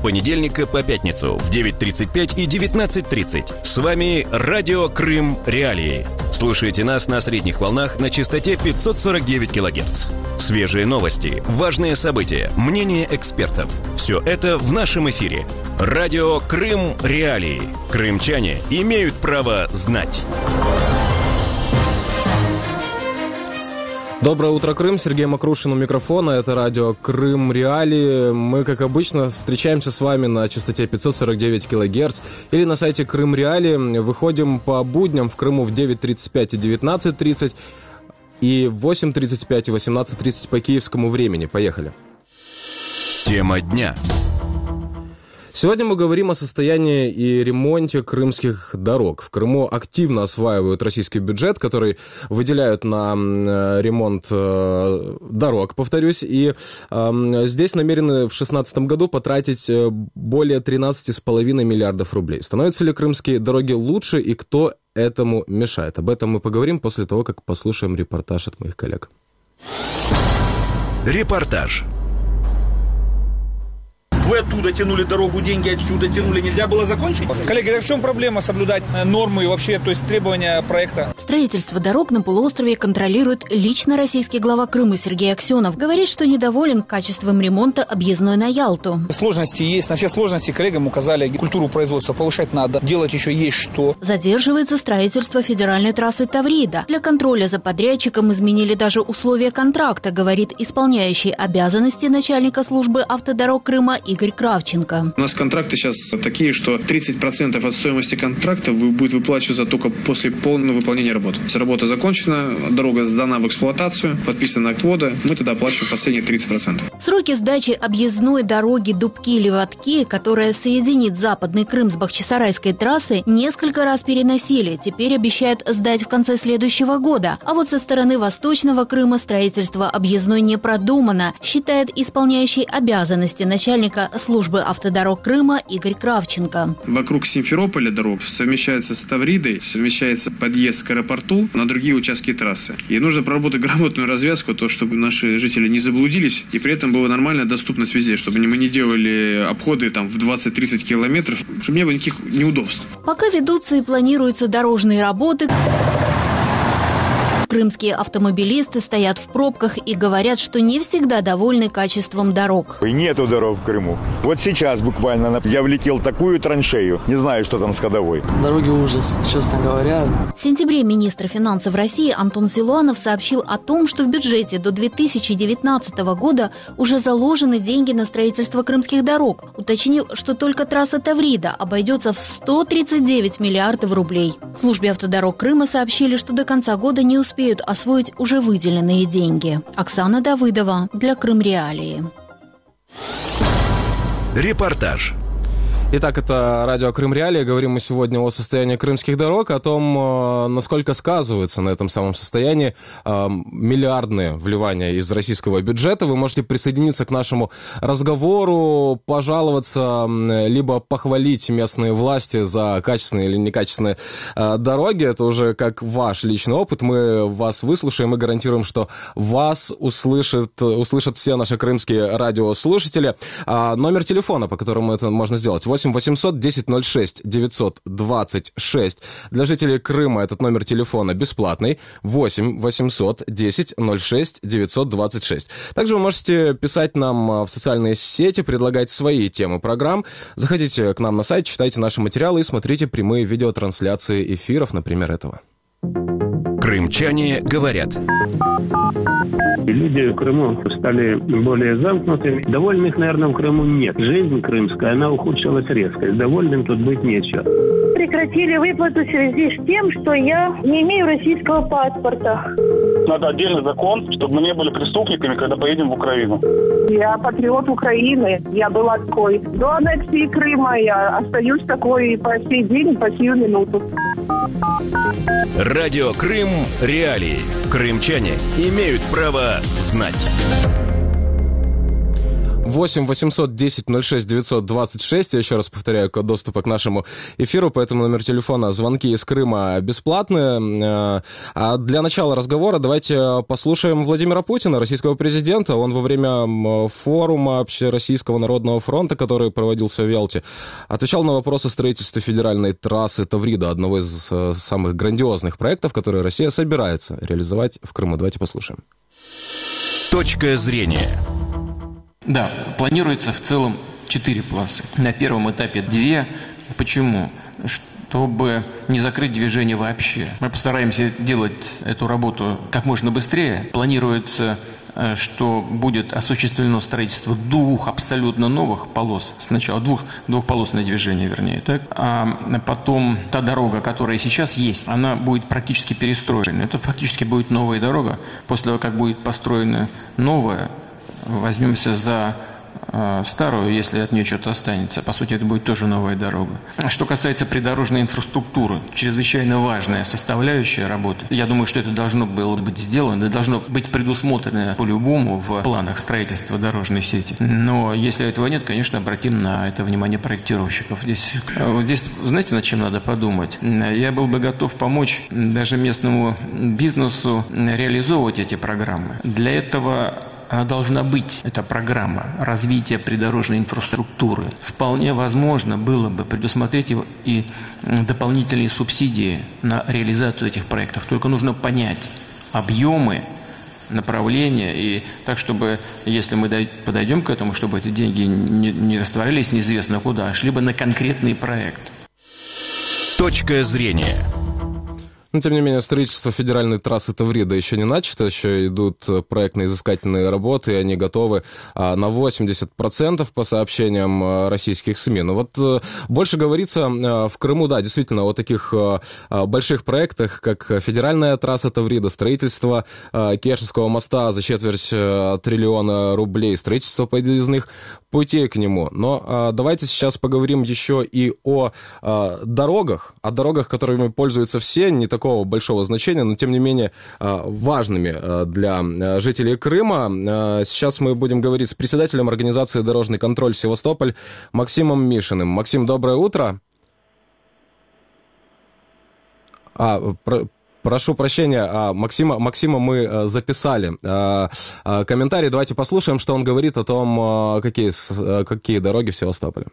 понедельника по пятницу в 9:35 и 19:30. С вами Радио Крым Реалии. Слушайте нас на средних волнах на частоте 549 кГц. Свежие новости, важные события, мнения экспертов. Все это в нашем эфире. Радио Крым Реалии. Крымчане имеют право знать. Доброе утро, Крым. Сергей Макрушин у микрофона. Это радио Крым Реалии. Мы, как обычно, встречаемся с вами на частоте 549 кГц или на сайте Крым Реалии. Выходим по будням в Крыму в 9:35 и 19:30 и в 8:35 и 18:30 по киевскому времени. Поехали. Тема дня. Сегодня мы говорим о состоянии и ремонте крымских дорог. В Крыму активно осваивают российский бюджет, который выделяют на ремонт дорог, повторюсь. И здесь намерены в 2016 году потратить более 13,5 миллиардов рублей. Становятся ли крымские дороги лучше и кто этому мешает? Об этом мы поговорим после того, как послушаем репортаж от моих коллег. Репортаж. Вы оттуда тянули дорогу, деньги отсюда тянули. Нельзя было закончить? Коллеги, а в чем проблема соблюдать нормы и вообще, то есть требования проекта? Строительство дорог на полуострове контролирует лично российский глава Крыма Сергей Аксенов. Говорит, что недоволен качеством ремонта объездной на Ялту. Сложности есть. На все сложности коллегам указали. Культуру производства повышать надо. Делать еще есть что. Задерживается строительство федеральной трассы Таврида. Для контроля за подрядчиком изменили даже условия контракта, говорит исполняющий обязанности начальника службы автодорог Крыма Игорь Кравченко. У нас контракты сейчас такие, что 30% от стоимости контракта будет выплачиваться только после полного выполнения работы. Если работа закончена, дорога сдана в эксплуатацию, подписан акт ввода, мы тогда оплачиваем последние 30%. Сроки сдачи объездной дороги Дубки-Левадки, которая соединит Западный Крым с Бахчисарайской трассой, несколько раз переносили. Теперь обещают сдать в конце следующего года. А вот со стороны Восточного Крыма строительство объездной не продумано, считает исполняющий обязанности начальника службы автодорог Крыма Игорь Кравченко. Вокруг Симферополя дорог совмещается с Тавридой, совмещается подъезд к аэропорту на другие участки трассы. И нужно проработать грамотную развязку, то, чтобы наши жители не заблудились, и при этом была нормальная доступность везде, чтобы мы не делали обходы там в 20-30 километров, чтобы не было никаких неудобств. Пока ведутся и планируются дорожные работы, крымские автомобилисты стоят в пробках и говорят, что не всегда довольны качеством дорог. И нету дорог в Крыму. Вот сейчас буквально я влетел в такую траншею. Не знаю, что там с ходовой. Дороги ужас, честно говоря. В сентябре министр финансов России Антон Силуанов сообщил о том, что в бюджете до 2019 года уже заложены деньги на строительство крымских дорог, уточнив, что только трасса Таврида обойдется в 139 миллиардов рублей. В службе автодорог Крыма сообщили, что до конца года не успеют освоить уже выделенные деньги. Оксана Давыдова для Крым Реалии. Репортаж. Итак, это радио Крым Реалии. Говорим мы сегодня о состоянии крымских дорог, о том, насколько сказываются на этом самом состоянии миллиардные вливания из российского бюджета. Вы можете присоединиться к нашему разговору, пожаловаться, либо похвалить местные власти за качественные или некачественные дороги. Это уже как ваш личный опыт. Мы вас выслушаем и гарантируем, что вас услышат все наши крымские радиослушатели. Номер телефона, по которому это можно сделать, 8 800 10 06 926. Для жителей Крыма этот номер телефона бесплатный. 8 800 10 06 926. Также вы можете писать нам в социальные сети, предлагать свои темы программ. Заходите к нам на сайт, читайте наши материалы и смотрите прямые видеотрансляции эфиров, например, этого. Крымчане говорят. Люди в Крыму стали более замкнутыми. Довольных, наверное, в Крыму нет. Жизнь крымская, она ухудшилась резко. Довольным тут быть нечего. Прекратили выплату в связи с тем, что я не имею российского паспорта. Надо отдельный закон, чтобы мы не были преступниками, когда поедем в Украину. Я патриот Украины. Я была такой до аннексии Крыма. Я остаюсь такой по сей день, по сию минуту. Радио Крым Реалии. Крымчане имеют право знать. 8 800 10 06 926. Я еще раз повторяю, код доступа к нашему эфиру, поэтому номер телефона, звонки из Крыма бесплатные. А для начала разговора давайте послушаем Владимира Путина, российского президента. Он во время форума Общероссийского народного фронта, который проводился в Ялте, отвечал на вопрос о строительстве федеральной трассы Таврида, одного из самых грандиозных проектов, которые Россия собирается реализовать в Крыму. Давайте послушаем. Точка зрения. Да, планируется в целом 4 полосы. На первом этапе 2. Почему? Чтобы не закрыть движение вообще. Мы постараемся делать эту работу как можно быстрее. Планируется, что будет осуществлено строительство 2 абсолютно новых полос. Сначала двухполосное движение, вернее. Так? А потом та дорога, которая сейчас есть, она будет практически перестроена. Это фактически будет новая дорога. После того, как будет построена новая, возьмемся за старую, если от нее что-то останется. По сути, это будет тоже новая дорога. Что касается придорожной инфраструктуры, чрезвычайно важная составляющая работы. Я думаю, что это должно было быть сделано, это должно быть предусмотрено по-любому в планах строительства дорожной сети. Но если этого нет, конечно, обратим на это внимание проектировщиков. Здесь, знаете, над чем надо подумать? Я был бы готов помочь даже местному бизнесу реализовывать эти программы. Для этого она должна быть, эта программа развития придорожной инфраструктуры. Вполне возможно было бы предусмотреть его и дополнительные субсидии на реализацию этих проектов. Только нужно понять объемы, направления, и так, чтобы, если мы подойдем к этому, чтобы эти деньги не растворились неизвестно куда, а шли бы на конкретный проект. Точка зрения. Но, тем не менее, строительство федеральной трассы Таврида еще не начато, еще идут проектно-изыскательные работы, и они готовы на 80% по сообщениям российских СМИ. Но вот больше говорится в Крыму, да, действительно, о таких больших проектах, как федеральная трасса Таврида, строительство Керченского моста за 250 миллиона рублей, строительство подъездных путей к нему. Но давайте сейчас поговорим еще и о дорогах, которыми пользуются все, не такого большого значения, но, тем не менее, важными для жителей Крыма. Сейчас мы будем говорить с председателем организации «Дорожный контроль Севастополь» Максимом Мишиным. Максим, доброе утро. Прошу прощения, Максима мы записали комментарий. Давайте послушаем, что он говорит о том, какие дороги в Севастополе.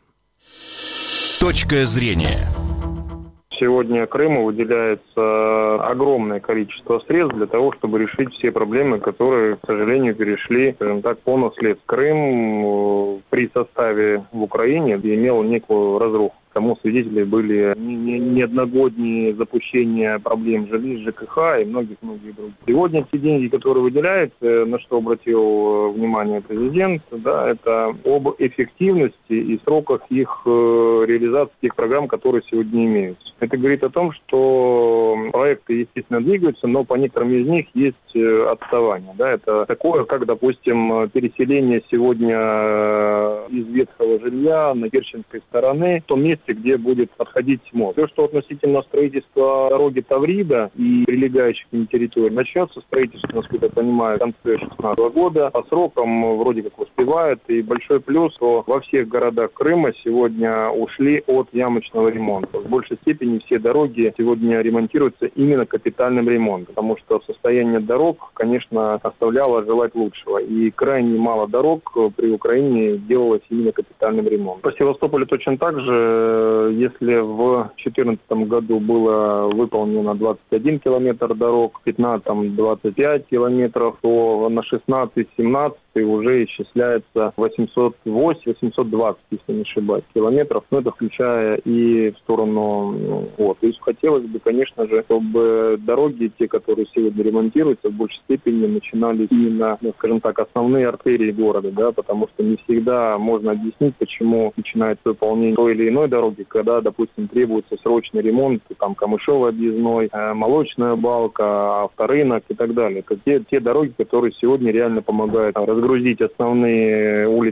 Точка зрения. Сегодня Крыму выделяется огромное количество средств для того, чтобы решить все проблемы, которые, к сожалению, перешли, скажем так, по наследству. Крым при составе в Украине имел некую разруху. Тому свидетели были неодногодние запущения проблем жилищ, ЖКХ и многих-многих других. Сегодня те деньги, которые выделяются, на что обратил внимание президент, да, это об эффективности и сроках их реализации тех программ, которые сегодня имеются. Это говорит о том, что проекты, естественно, двигаются, но по некоторым из них есть отставание. Да, это такое, как, допустим, переселение сегодня из ветхого жилья на Керченской стороны, в том месте, где будет отходить мост. Все, что относительно строительства дороги Таврида и прилегающих к ней территорий, начнется строительство, насколько я понимаю, в конце 2016 года. По срокам вроде как успевает. И большой плюс, что во всех городах Крыма сегодня ушли от ямочного ремонта. В большей степени все дороги сегодня ремонтируются именно капитальным ремонтом, потому что состояние дорог, конечно, оставляло желать лучшего. И крайне мало дорог при Украине делалось именно капитальным ремонтом. По Севастополю точно так же. Если в 2014 году было выполнено 21 километр дорог, в 2015 25 километров, то на 16-17 уже исчисляется 808-820, если не ошибаюсь, километров. Но это включая и в сторону. То есть хотелось бы, конечно же, чтобы дороги, те, которые сегодня ремонтируются, в большей степени начинали именно, скажем так, основные артерии города, да, потому что не всегда можно объяснить, почему начинается выполнение той или иной дороги, когда, допустим, требуется срочный ремонт, там, Камышовый объездной, Молочная балка, авторынок и так далее. Это те дороги, которые сегодня реально помогают разгрузить основные улицы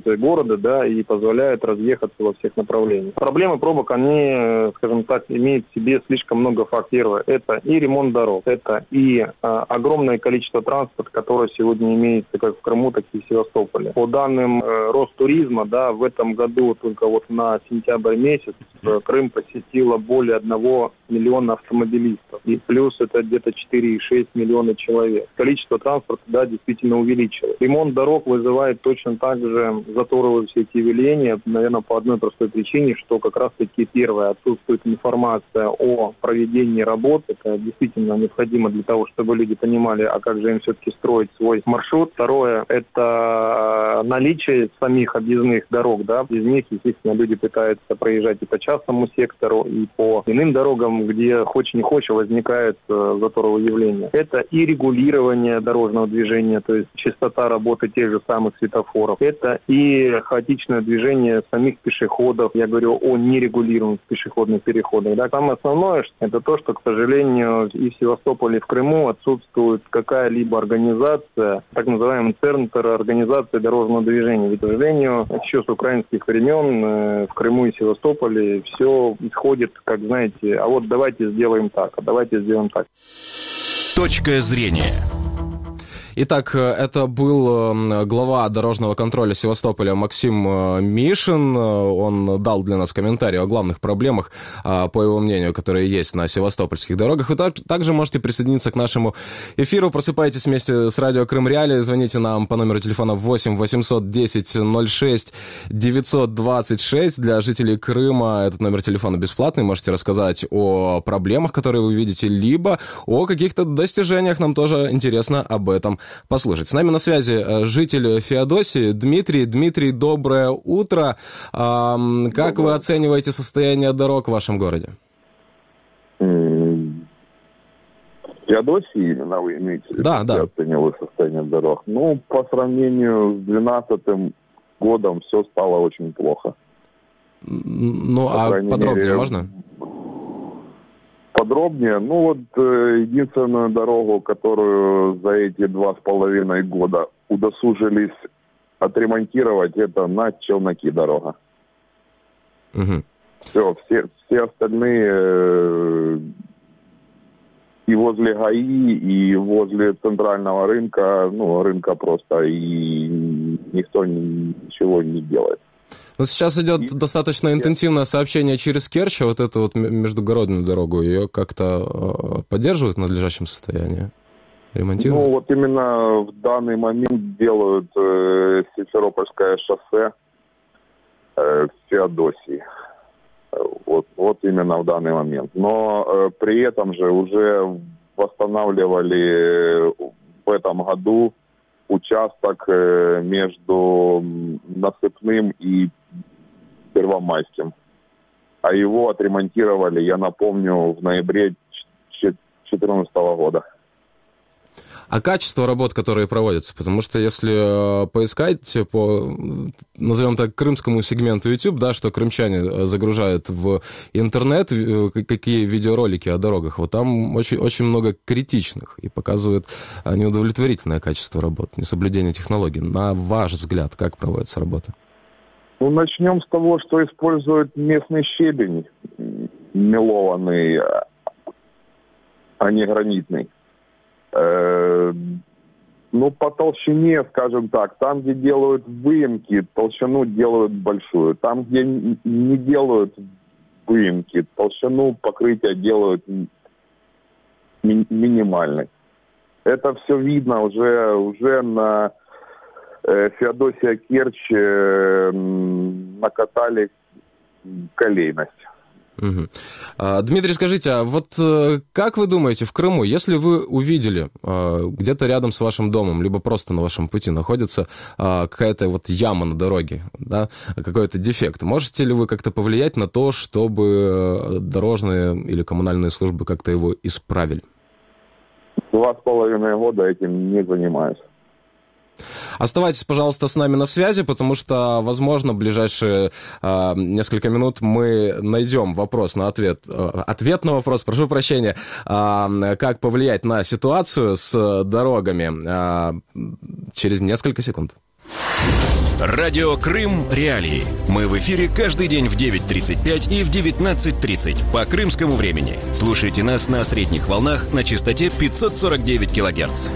чертой города, да, и позволяет разъехаться во всех направлениях. Проблемы пробок, они, скажем так, имеют в себе слишком много факторов. Первое, это и ремонт дорог, это и огромное количество транспорта, которое сегодня имеется как в Крыму, так и в Севастополе. По данным Ростуризма, да, в этом году только вот на сентябрь месяц Крым посетило более 1 миллиона автомобилистов. И плюс это где-то 4,6 миллиона человек. Количество транспорта, да, действительно увеличилось. Ремонт дорог вызывает точно так же заторовые все эти явления, наверное, по одной простой причине, что как раз-таки первое, отсутствует информация о проведении работ. Это действительно необходимо для того, чтобы люди понимали, а как же им все-таки строить свой маршрут. Второе, это наличие самих объездных дорог, да. Из них, естественно, люди пытаются проезжать и по частному сектору, и по иным дорогам, где хочешь не хочешь возникает заторовое явление. Это и регулирование дорожного движения, то есть частота работы тех же самых светофоров. Это и хаотичное движение самих пешеходов. Я говорю о нерегулируемых пешеходных переходах. Да. Самое основное, это то, что, к сожалению, и в Севастополе, и в Крыму отсутствует какая-либо организация, так называемый центр организации дорожного движения. Ведь, к сожалению, еще с украинских времен в Крыму и Севастополе все исходит, как, знаете, а вот давайте сделаем так, а давайте сделаем так. Точка зрения. Итак, это был глава дорожного контроля Севастополя Максим Мишин. Он дал для нас комментарий о главных проблемах, по его мнению, которые есть на севастопольских дорогах. Вы также можете присоединиться к нашему эфиру. Просыпайтесь вместе с Радио Крым Реалии. Звоните нам по номеру телефона 8 810 06 926. Для жителей Крыма этот номер телефона бесплатный. Можете рассказать о проблемах, которые вы видите, либо о каких-то достижениях. Нам тоже интересно об этом послушать. С нами на связи житель Феодосии Дмитрий. Дмитрий, доброе утро. Как вы оцениваете состояние дорог в вашем городе? Феодосии, именно вы имеете в виду? Да. Я оцениваю состояние дорог. Ну, по сравнению с 2012 годом все стало очень плохо. Ну, а подробнее мере, можно? Подробнее? Ну, вот единственную дорогу, которую за эти 2,5 года удосужились отремонтировать, это на Челноки дорога. Угу. Все остальные и возле ГАИ, и возле центрального рынка, ну, рынка просто, и никто ничего не делает. Но сейчас идет достаточно интенсивное сообщение через Керчь, вот эту вот междугородную дорогу, ее как-то поддерживают в надлежащем состоянии? Ремонтируют? Ну, вот именно в данный момент делают Симферопольское шоссе в Феодосии. Вот именно в данный момент. Но при этом же уже восстанавливали в этом году участок между Насыпным и Первомайским. А его отремонтировали, я напомню, в ноябре 2014 года. А качество работ, которые проводятся? Потому что если поискать по, назовем так, крымскому сегменту YouTube, да, что крымчане загружают в интернет, какие видеоролики о дорогах, вот там очень, очень много критичных и показывают неудовлетворительное качество работ, несоблюдение технологий. На ваш взгляд, как проводится работа? Ну, начнем с того, что используют местный щебень, мелованный, а не гранитный. Ну, по толщине, скажем так, там, где делают выемки, толщину делают большую. Там, где не делают выемки, толщину покрытия делают минимальной. Это все видно уже на Феодосия-Керчь накатали колейность. Угу. Дмитрий, скажите, а вот как вы думаете, в Крыму, если вы увидели где-то рядом с вашим домом, либо просто на вашем пути находится какая-то вот яма на дороге, да, какой-то дефект, можете ли вы как-то повлиять на то, чтобы дорожные или коммунальные службы как-то его исправили? 2,5 года этим не занимаюсь. Оставайтесь, пожалуйста, с нами на связи, потому что, возможно, в ближайшие несколько минут мы найдем ответ на вопрос, прошу прощения, как повлиять на ситуацию с дорогами через несколько секунд. Радио Крым Реалии. Мы в эфире каждый день в 9:35 и в 19:30 по крымскому времени. Слушайте нас на средних волнах на частоте 549 килогерц.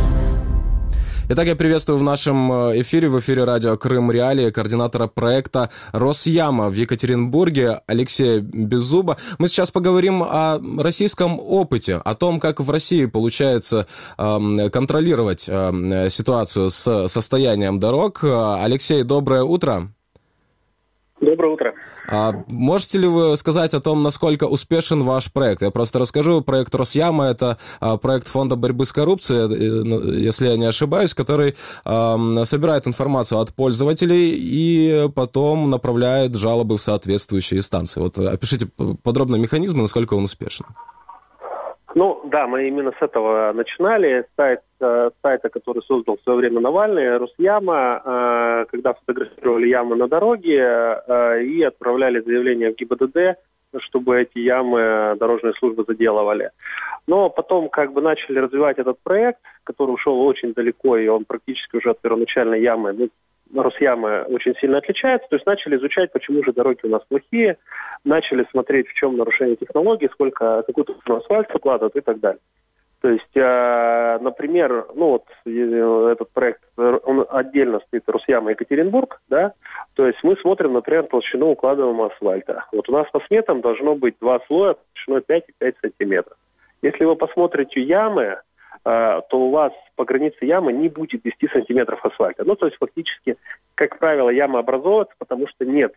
Итак, я приветствую в нашем эфире радио Крым Реалии, координатора проекта «Росяма» в Екатеринбурге Алексея Беззуба. Мы сейчас поговорим о российском опыте, о том, как в России получается контролировать ситуацию с состоянием дорог. Алексей, доброе утро. Доброе утро. Можете ли вы сказать о том, насколько успешен ваш проект? Я просто расскажу. Проект «Росяма» — это проект Фонда борьбы с коррупцией, если я не ошибаюсь, который собирает информацию от пользователей и потом направляет жалобы в соответствующие инстанции. Вот опишите подробно механизм, насколько он успешен. Ну, да, мы именно с этого начинали. Сайта, который создал в свое время Навальный, «Росяма», когда фотографировали ямы на дороге и отправляли заявление в ГИБДД, чтобы эти ямы дорожные службы заделывали. Но потом начали развивать этот проект, который ушел очень далеко, и он практически уже от первоначальной ямы, Росямы очень сильно отличается. То есть начали изучать, почему же дороги у нас плохие, начали смотреть, в чем нарушение технологий, какой асфальт укладывают и так далее. То есть, например, этот проект, он отдельно стоит, Росяма Екатеринбург, да, то есть мы смотрим, например, толщину укладываемого асфальта. Вот у нас по сметам должно быть 2 слоя толщиной 5,5 сантиметров. Если вы посмотрите ямы, то у вас по границе ямы не будет 10 сантиметров асфальта. То есть фактически, как правило, яма образовывается, потому что нет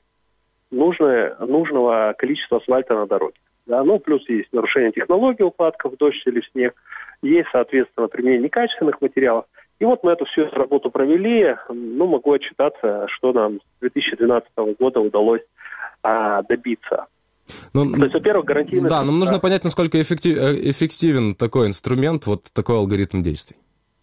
нужного количества асфальта на дороге. Да? Плюс есть нарушение технологии укладка в дождь или в снег, есть, соответственно, применение некачественных материалов. И вот мы эту всю работу провели. Могу отчитаться, что нам с 2012 года удалось добиться. То есть, во-первых, гарантийный... Да, нам нужно понять, насколько эффективен такой инструмент, вот такой алгоритм действий.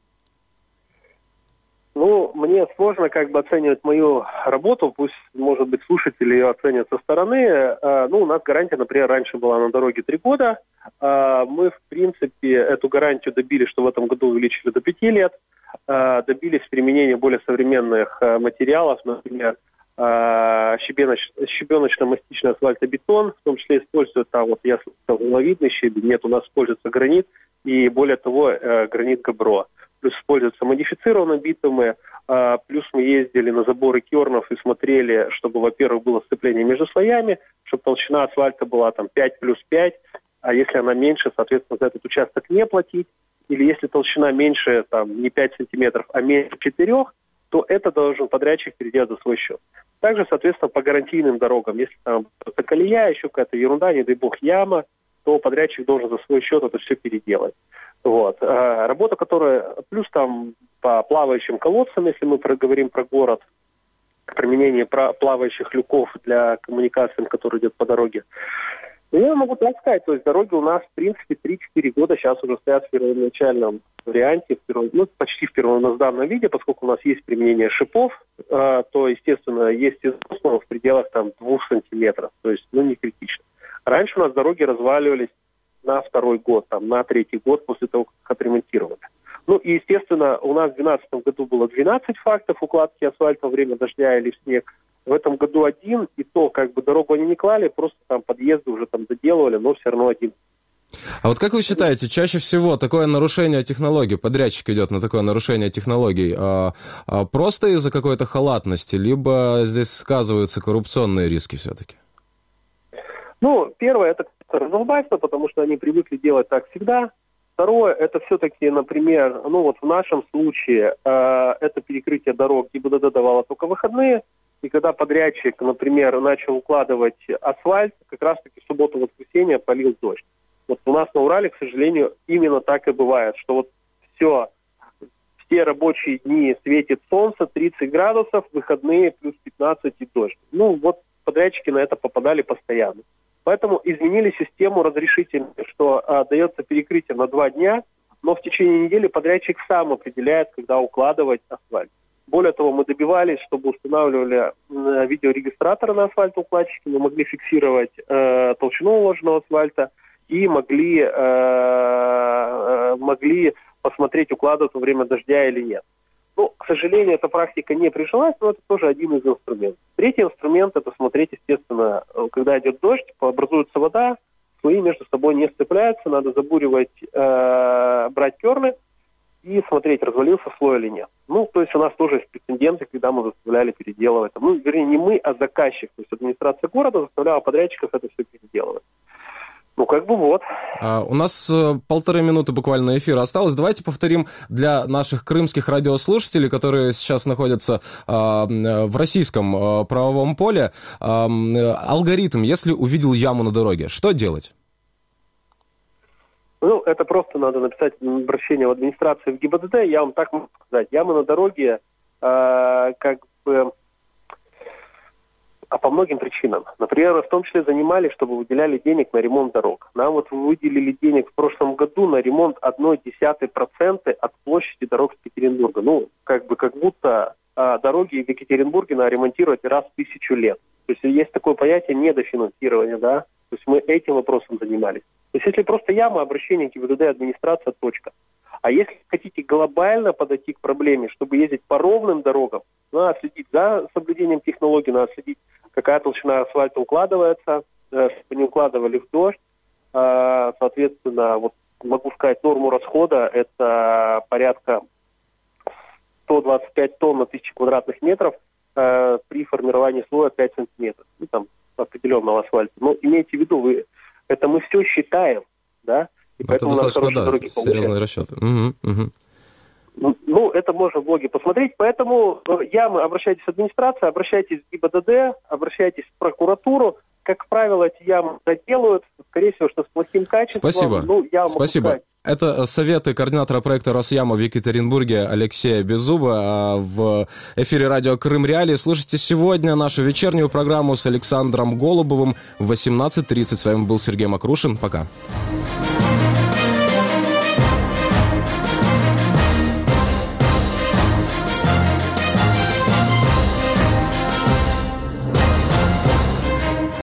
Мне сложно оценивать мою работу, пусть, может быть, слушатели ее оценят со стороны. У нас гарантия, например, раньше была на дороге 3 года. Мы, в принципе, эту гарантию добились, что в этом году увеличили до 5 лет. Добились применения более современных материалов, например, щебеночно-мастичный асфальтобетон, в том числе используют я слышал, волновидный щебень, нет, у нас используется гранит, и более того, гранит Габро. Плюс используются модифицированные битумы, плюс мы ездили на заборы кернов и смотрели, чтобы, во-первых, было сцепление между слоями, чтобы толщина асфальта была 5+5, а если она меньше, соответственно, за этот участок не платить, или если толщина меньше, не 5 сантиметров, а меньше 4, то это должен подрядчик переделать за свой счет. Также, соответственно, по гарантийным дорогам, если там колея, еще какая-то ерунда, не дай бог яма, то подрядчик должен за свой счет это все переделать. Вот. Работа, которая... Плюс по плавающим колодцам, если мы говорим про город, применение плавающих люков для коммуникаций, которые идут по дороге. Я могу так сказать, то есть дороги у нас, в принципе, 3-4 года сейчас уже стоят в первоначальном варианте, почти в первозданном виде, поскольку у нас есть применение шипов, то, естественно, есть износ в пределах 2 сантиметров, то есть, не критично. Раньше у нас дороги разваливались на 2-й год, на 3-й год после того, как их отремонтировали. И, естественно, у нас в 2012 году было 12 фактов укладки асфальта во время дождя или в снег. В этом году 1, и то, дорогу они не клали, просто подъезды уже доделывали, но все равно 1. А вот как вы считаете, чаще всего такое нарушение технологий, подрядчик идет на такое нарушение технологий, просто из-за какой-то халатности, либо здесь сказываются коррупционные риски все-таки? Первое, это раздолбайство, потому что они привыкли делать так всегда. Второе, это все-таки, например, в нашем случае, это перекрытие дорог ГИБДД давало только выходные, и когда подрядчик, например, начал укладывать асфальт, как раз-таки в субботу-воскресенье полил дождь. Вот у нас на Урале, к сожалению, именно так и бывает, что все рабочие дни светит солнце, 30 градусов, выходные плюс 15 и дождь. Подрядчики на это попадали постоянно. Поэтому изменили систему разрешительной, что дается перекрытие на 2 дня, но в течение недели подрядчик сам определяет, когда укладывать асфальт. Более того, мы добивались, чтобы устанавливали видеорегистраторы на асфальтоукладчике, мы могли фиксировать толщину уложенного асфальта и могли посмотреть, укладывать во время дождя или нет. Ну, к сожалению, эта практика не прижилась, но это тоже один из инструментов. Третий инструмент – это смотреть, естественно, когда идет дождь, образуется вода, слои между собой не сцепляются, надо забуривать, брать кёрлы и смотреть, развалился слой или нет. Ну, то есть у нас тоже есть прецеденты, когда мы заставляли переделывать. Ну, вернее, не мы, а заказчик. То есть администрация города заставляла подрядчиков это все переделывать. Ну, как бы вот. У нас 1,5 минуты буквально эфира осталось. Давайте повторим для наших крымских радиослушателей, которые сейчас находятся в российском правовом поле, алгоритм, если увидел яму на дороге. Что делать? Ну, это просто надо написать обращение в администрацию в ГИБДД. Я вам так могу сказать. Ямы на дороге как бы... А по многим причинам. Например, в том числе занимались, чтобы выделяли денег на ремонт дорог. Нам вот выделили денег в прошлом году на ремонт 0,1% от площади дорог Екатеринбурга. Ну, как будто дороги в Екатеринбурге надо ремонтировать раз в 1000 лет. То есть есть такое понятие недофинансирования, да? То есть мы этим вопросом занимались. То есть если просто яма, обращение к ГИБДД, администрация, точка. А если хотите глобально подойти к проблеме, чтобы ездить по ровным дорогам, надо следить за соблюдением технологий, надо следить, какая толщина асфальта укладывается, чтобы не укладывали в дождь. Соответственно, вот могу сказать, норму расхода – это порядка 125 тонн на 1000 квадратных метров при формировании слоя 5 сантиметров, ну, там, определенного асфальта. Но имейте в виду, это мы все считаем, да? И это достаточно, да, серьезные расчеты. Ну, это можно в блоге посмотреть. Поэтому обращайтесь в администрацию, обращайтесь в ГИБДД, обращайтесь в прокуратуру. Как правило, эти ямы делают, скорее всего, что с плохим качеством. Спасибо. Ну, Спасибо. Это советы координатора проекта «Росяма» в Екатеринбурге Алексея Беззуба в эфире радио «Крым Реалии». Слушайте сегодня нашу вечернюю программу с Александром Голубовым в 18:30. С вами был Сергей Макрушин. Пока.